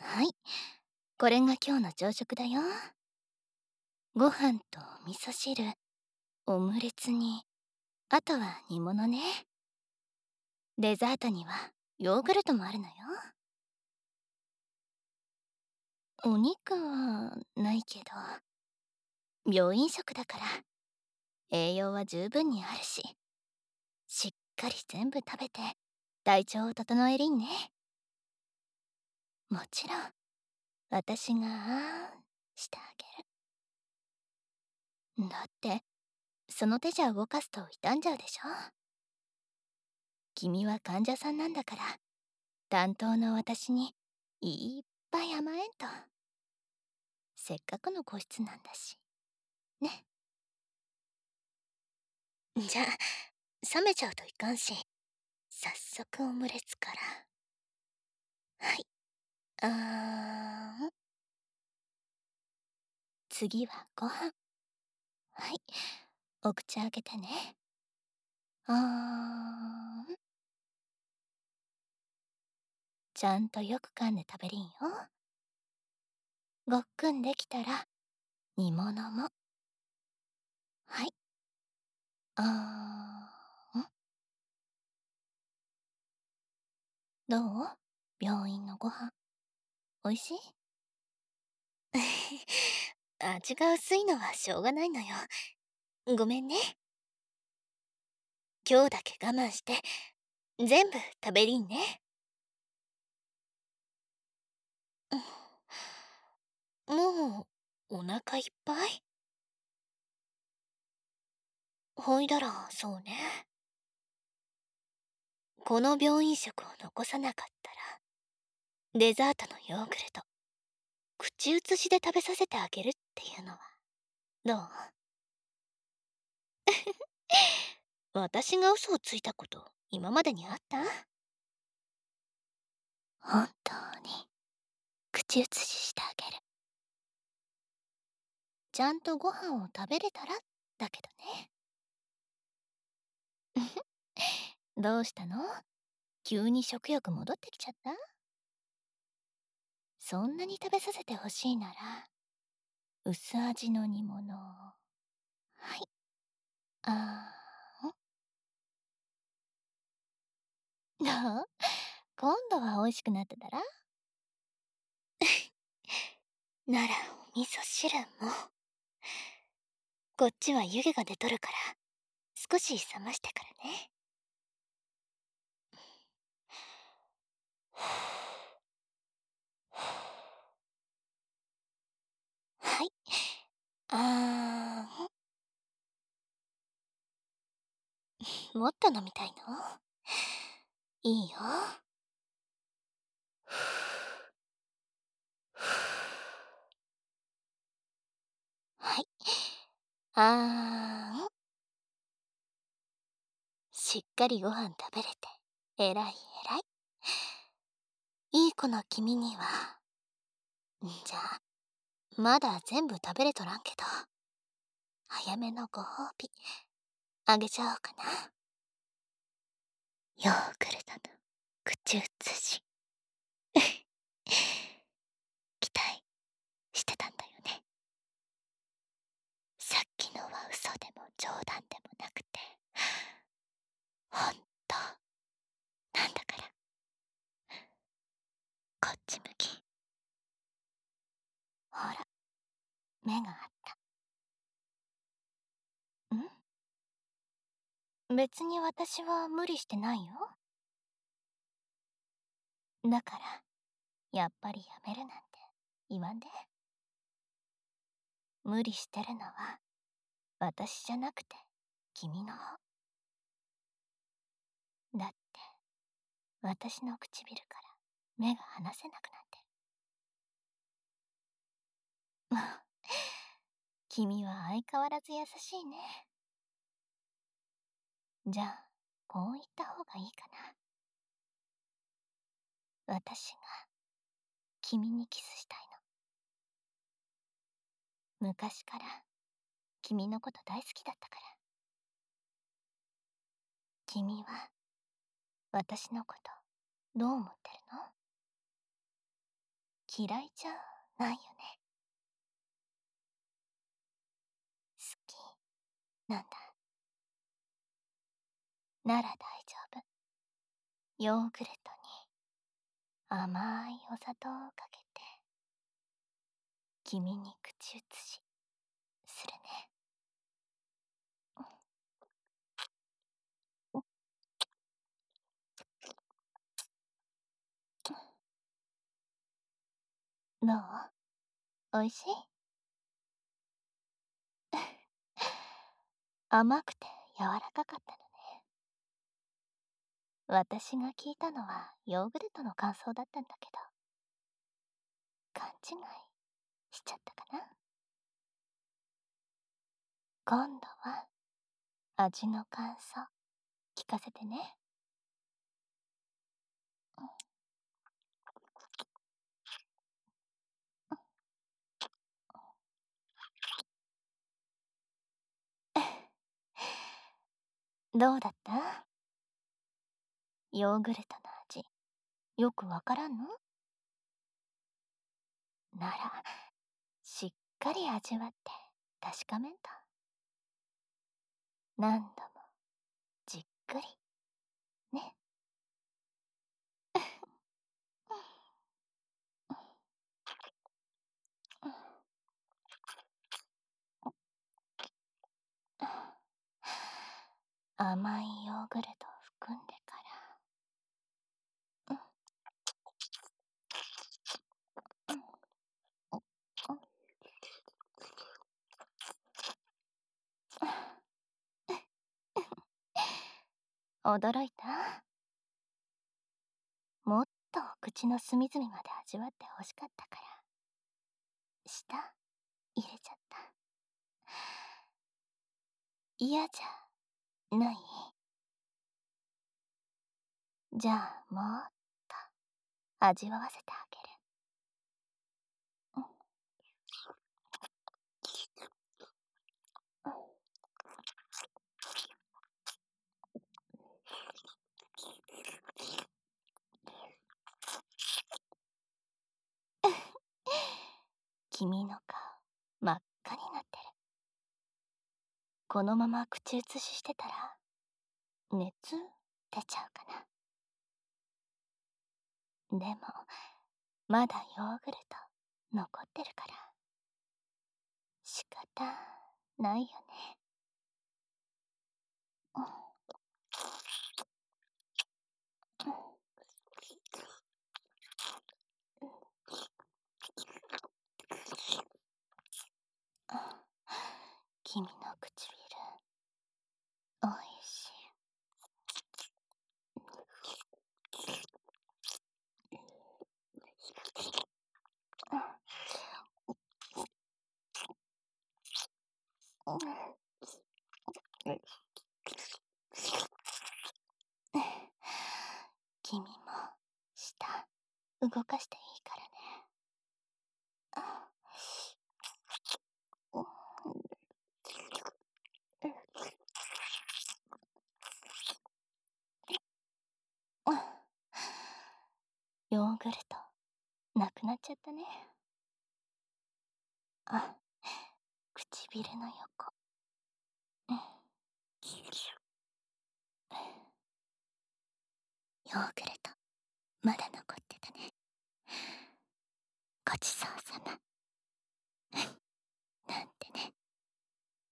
はい。これが今日の朝食だよ。ご飯と味噌汁、オムレツに、あとは煮物ね。デザートにはヨーグルトもあるのよ。お肉はないけど、病院食だから栄養は十分にあるし、しっかり全部食べて体調を整えりんね。もちろん、私がしてあげる。だって、その手じゃ動かすと傷んじゃうでしょ。君は患者さんなんだから、担当の私にいっぱい甘えんと。せっかくの個室なんだし。ね。じゃあ、冷めちゃうといかんし、早速オムレツから。はい。次はご飯。はい。お口開けてね。ちゃんとよく噛んで食べりんよ。ごっくんできたら、煮物も。はい。どう？病院のご飯。おいしい？味が薄いのはしょうがないのよ。ごめんね。今日だけ我慢して、全部食べりんね。もう、お腹いっぱい？ほいだら、そうね。この病院食を残さなかったら、デザートのヨーグルト、口移しで食べさせてあげるっていうのは、どう？私が嘘をついたこと、今までにあった？本当に、口移ししてあげる。ちゃんとご飯を食べれたら、だけどね。どうしたの？急に食欲戻ってきちゃった？そんなに食べさせてほしいなら、薄味の煮物。はい。どう？今度は美味しくなってたら？ならお味噌汁も。こっちは湯気が出とるから、少し冷ましてからね。はい。もっと飲みたいの？いいよ。はい。しっかりご飯食べれて、えらいえらい。いい子の君には、じゃあ、まだ全部食べれとらんけど、早めのご褒美、あげちゃおうかな。ヨーグルトの口移し。期待してたんだよね。さっきのは嘘でも冗談でもなくて、ほんとなんだから。こっち向き。ほら、目があった。別に私は無理してないよ。だから、やっぱりやめるなんて言わんで。無理してるのは私じゃなくて君の方。だって私の唇から目が離せなくなってる。君は相変わらず優しいね。じゃあ、こう言った方がいいかな。私が君にキスしたいの。昔から君のこと大好きだったから。君は私のことどう思ってるの？ 嫌いじゃないよね。好きなんだ。なら大丈夫。ヨーグルトに甘いお砂糖をかけて君に口移しするね。どう？おいしい？甘くて柔らかかったのね。私が聞いたのはヨーグルトの感想だったんだけど、勘違いしちゃったかな。今度は味の感想聞かせてね。どうだった？ヨーグルトの味、よくわからんの？なら、しっかり味わって確かめんと。何度もじっくりね。甘いヨーグルトを含んでから、驚いた？もっと口の隅々まで味わってほしかったから、舌入れちゃった。嫌じゃない？じゃあもっと味わわせてあげる。君の顔、真っ赤になってる。このまま口移ししてたら、熱出ちゃうかな。でも、まだヨーグルト残ってるから、仕方ないよね。君の唇、おいしい。君も舌動かしていいからね。ヨーグルトなくなっちゃったね。あ、唇の横。ヨーグルトまだ残ってたね。ごちそうさま。